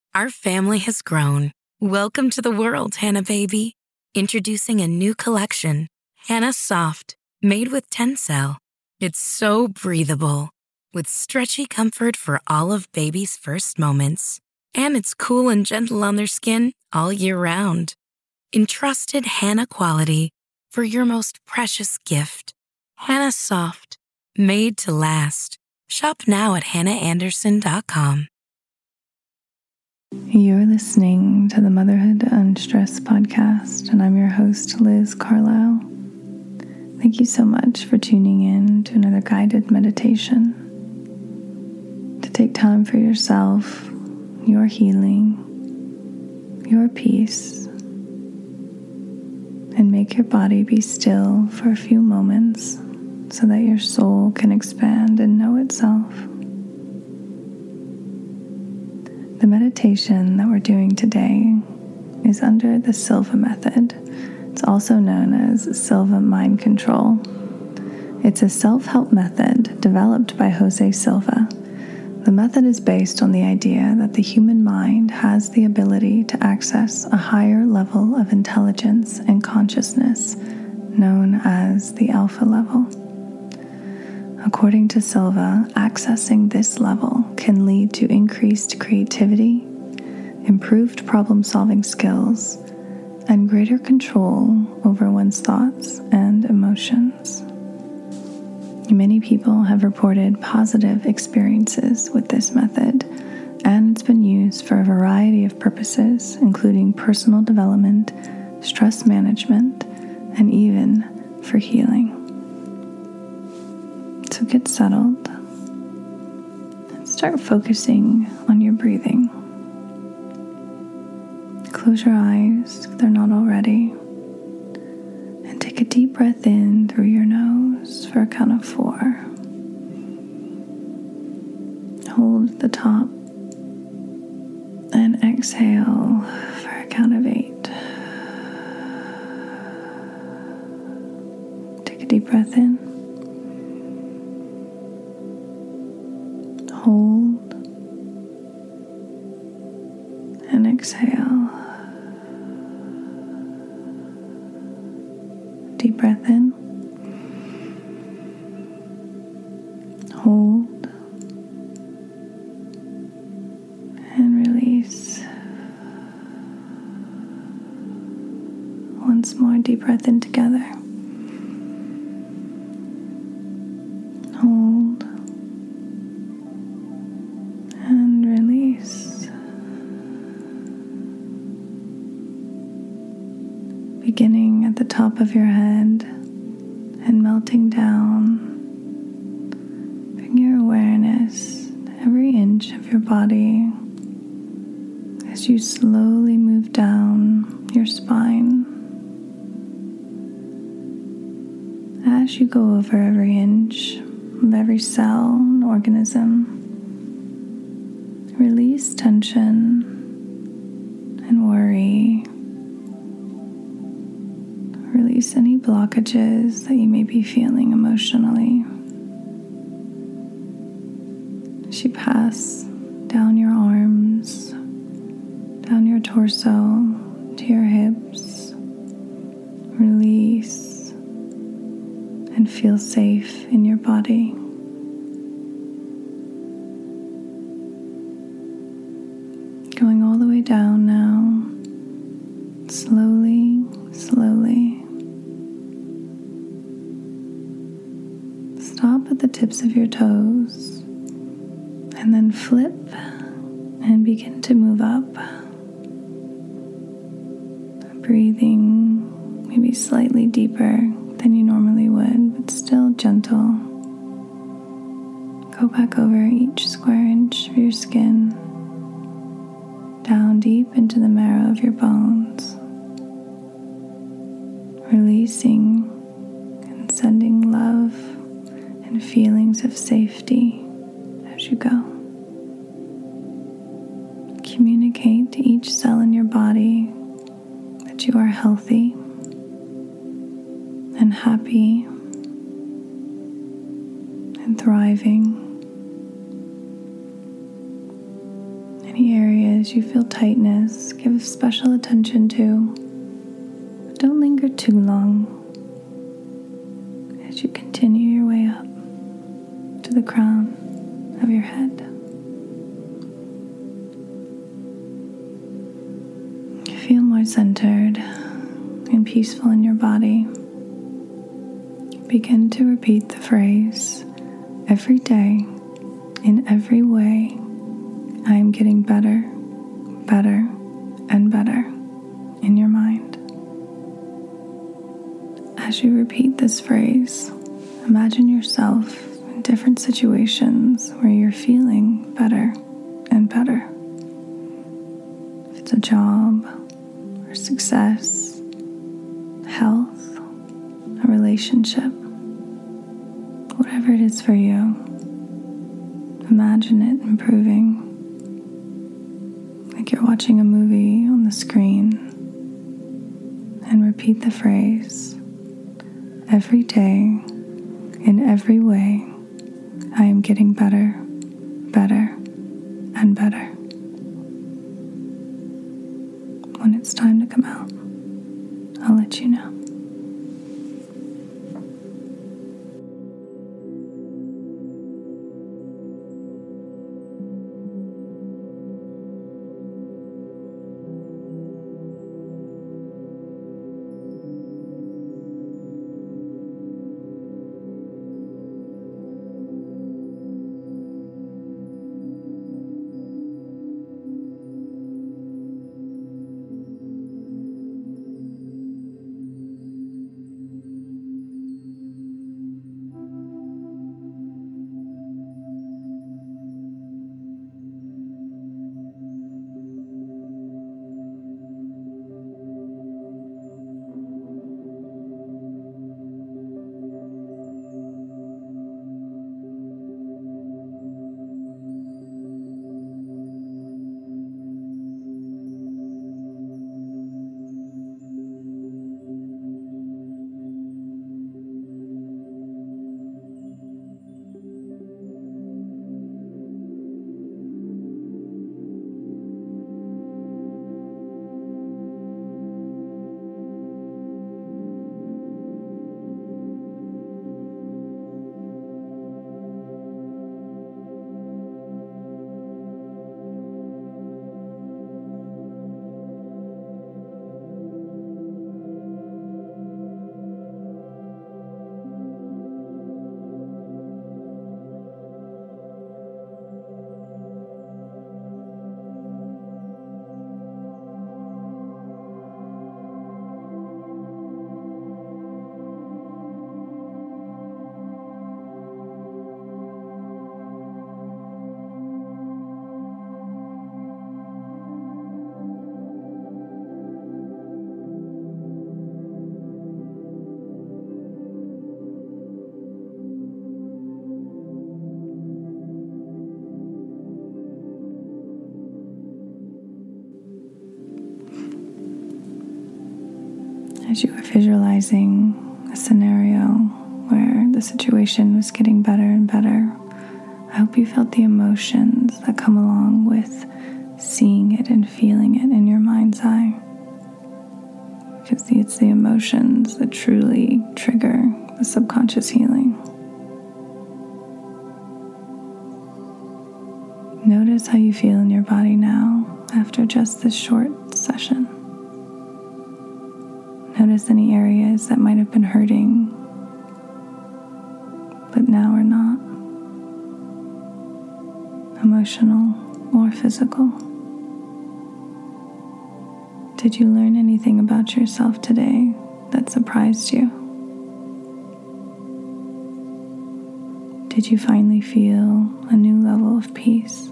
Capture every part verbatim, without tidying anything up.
Our family has grown. Welcome to the world, Hannah baby. Introducing a new collection, Hannah Soft, made with Tencel. It's so breathable, with stretchy comfort for all of baby's first moments. And it's cool and gentle on their skin all year round. Entrusted Hannah quality for your most precious gift. Hannah Soft, made to last. Shop now at hannah anderson dot com. You're listening to the Motherhood Unstressed podcast, and I'm your host, Liz Carlisle. Thank you so much for tuning in to another guided meditation. To take time for yourself, your healing, your peace, and make your body be still for a few moments so that your soul can expand and know itself. The meditation that we're doing today is under the Silva method. It's also known as Silva Mind Control. It's a self-help method developed by Jose Silva. The method is based on the idea that the human mind has the ability to access a higher level of intelligence and consciousness, known as the alpha level. According to Silva, accessing this level can lead to increased creativity, improved problem-solving skills, and greater control over one's thoughts and emotions. Many people have reported positive experiences with this method, and it's been used for a variety of purposes, including personal development, stress management, and even for healing. So get settled and start focusing on your breathing. Close your eyes if they're not already, and take a deep breath in through your nose for a count of four. Hold at the top and exhale for a count of eight. Take a deep breath in. Hold and exhale. Deep breath in. Hold and release. Once more, deep breath in together. Hold and release. Beginning at the top of your head and melting down, bring your awareness to every inch of your body as you slowly move down your spine. As you go over every inch of every cell and organism, release tension and worry. Release any blockages that you may be feeling emotionally. As you pass down your arms, down your torso, to your hips, release and feel safe in your body. Going all the way down now, slowly, slowly. Stop at the tips of your toes and then flip and begin to move up. Breathing maybe slightly deeper than you normally would, but still gentle. Go back over each square inch of your skin, down deep into the marrow of your bones, releasing and sending love and feelings of safety as you go. Communicate to each cell in your body that you are healthy and happy and thriving. Any areas areas you feel tightness, give special attention to. Don't linger too long as you continue your way up to the crown of your head. Feel more centered and peaceful in your body. Begin to repeat the phrase, every day, in every way, I am getting better, better, and better in your mind. As you repeat this phrase, imagine yourself in different situations where you're feeling better and better. If it's a job or success, health, a relationship, whatever it is for you, imagine it improving, like you're watching a movie on the screen, and repeat the phrase, every day, in every way, I am getting better, better, and better. When it's time to come out, I'll let you know. As you were visualizing a scenario where the situation was getting better and better, I hope you felt the emotions that come along with seeing it and feeling it in your mind's eye. Because it's the emotions that truly trigger the subconscious healing. Notice how you feel in your body now after just this short session. Notice any areas that might have been hurting, but now are not. Emotional or physical. Did you learn anything about yourself today that surprised you? Did you finally feel a new level of peace?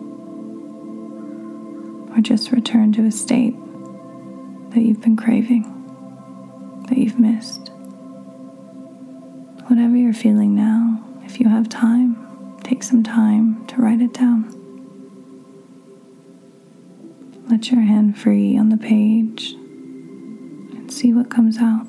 Or just return to a state that you've been craving? That you've missed. Whatever you're feeling now, if you have time, take some time to write it down. Let your hand free on the page and see what comes out.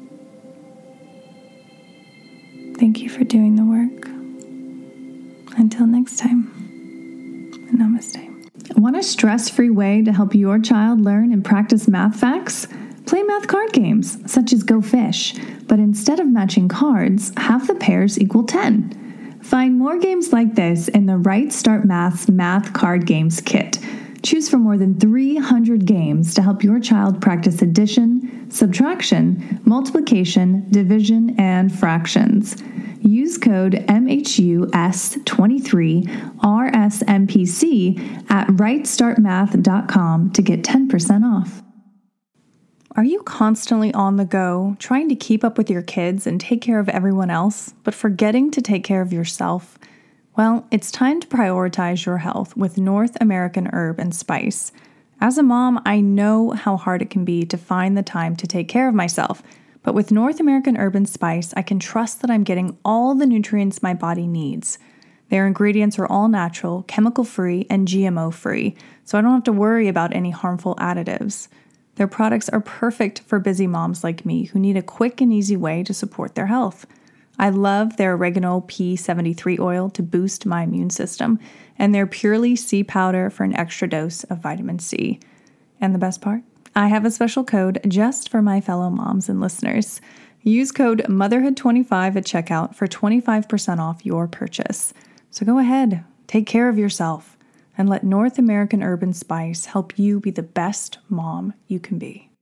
Thank you for doing the work. Until next time, namaste. I want to a stress-free way to help your child learn and practice math facts? Play math card games, such as Go Fish, but instead of matching cards, have the pairs equal ten. Find more games like this in the Right Start Math's Math Card Games Kit. Choose from more than three hundred games to help your child practice addition, subtraction, multiplication, division, and fractions. Use code M H U S twenty-three R S M P C at right start math dot com to get ten percent off. Are you constantly on the go, trying to keep up with your kids and take care of everyone else, but forgetting to take care of yourself? Well, it's time to prioritize your health with North American Herb and Spice. As a mom, I know how hard it can be to find the time to take care of myself. But with North American Herb and Spice, I can trust that I'm getting all the nutrients my body needs. Their ingredients are all natural, chemical-free, and G M O-free, so I don't have to worry about any harmful additives. Their products are perfect for busy moms like me who need a quick and easy way to support their health. I love their Oregano P seventy-three oil to boost my immune system, and their Purely C powder for an extra dose of vitamin C. And the best part? I have a special code just for my fellow moms and listeners. Use code motherhood twenty-five at checkout for twenty-five percent off your purchase. So go ahead, take care of yourself, and let North American Herb and Spice help you be the best mom you can be.